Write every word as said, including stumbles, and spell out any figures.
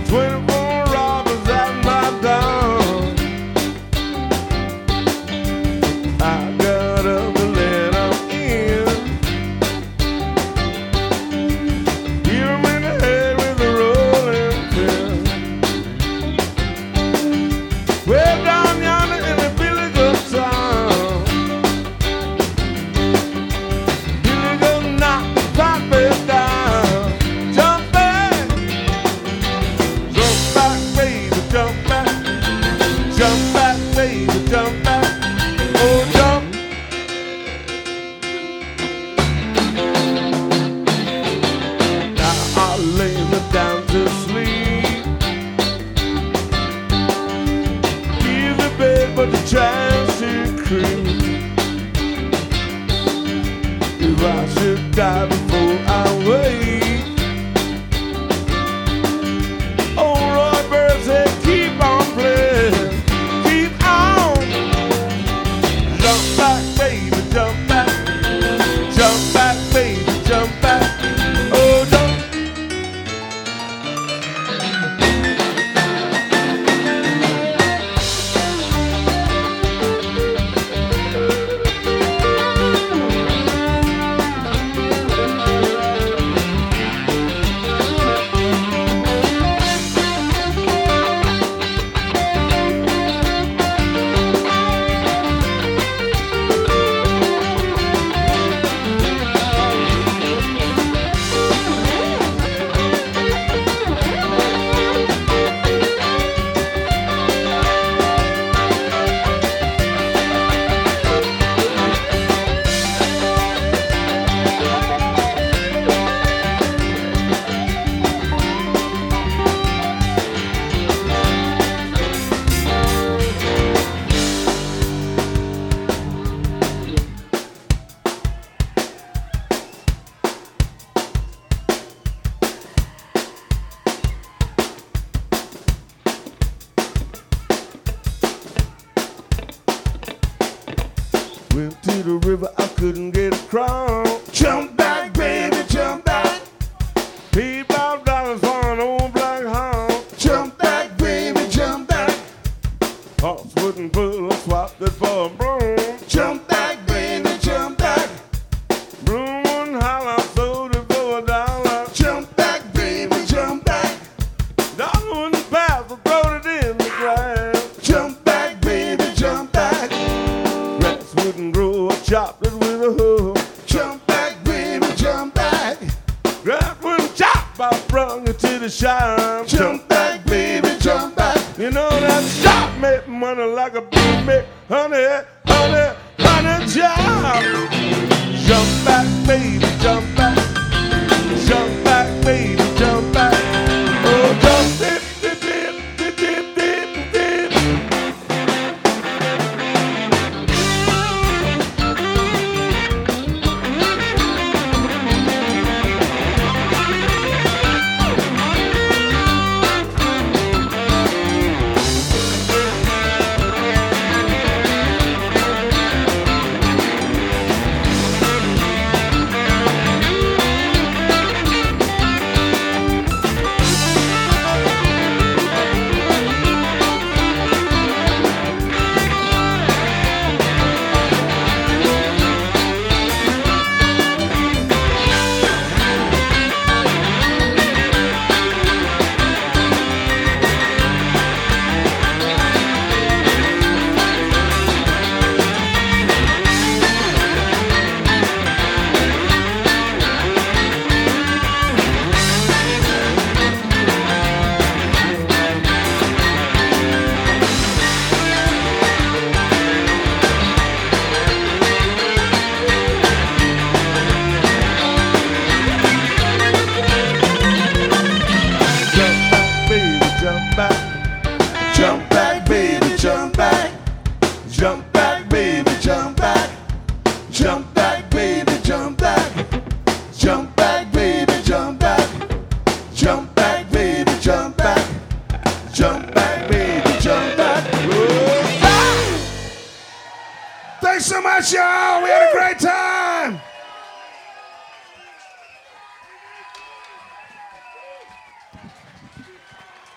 twenty-four robbers at my door. I got up to let them in. Hit 'em in the head with a rolling pin. Way down yonder in the Billy Goat town, Billy Goat knock the top down. Jump back, jump back, baby, jump back, jump back, baby, jump back. Oh, jump. Now I lay me down to sleep. Give the bed but the chance to creep. If I should die before I wake, oh, Roy Bird said, keep on playing, keep on. Jump back, baby, jump back, jump back, baby, jump back. Oh, jump. Went to the river, I couldn't get across. Jump back, baby, jump back. Paid five dollars for an old black horse. Jump back, baby, jump back. Horse wouldn't pull, I swapped it for a broom. Jump back, baby, jump back. Broom wouldn't holler, sold it for a dollar. Jump back, baby, jump back. Dollar wouldn't pass, I throwed it in the grass. Jump back, baby, jump back. Grass wouldn't grow, I chopped it with a hoe. Jump back, baby, jump back. Grass wouldn't chop, I brung it to the shop. Jump back, baby, jump back. You know that shop made money like a bee make honey, honey, honey job. Jump back, baby, jump back. Jump back, baby, jump back. Oh, jump dip, dip, dip, dip, dip, dip, dip. Thanks so much, y'all.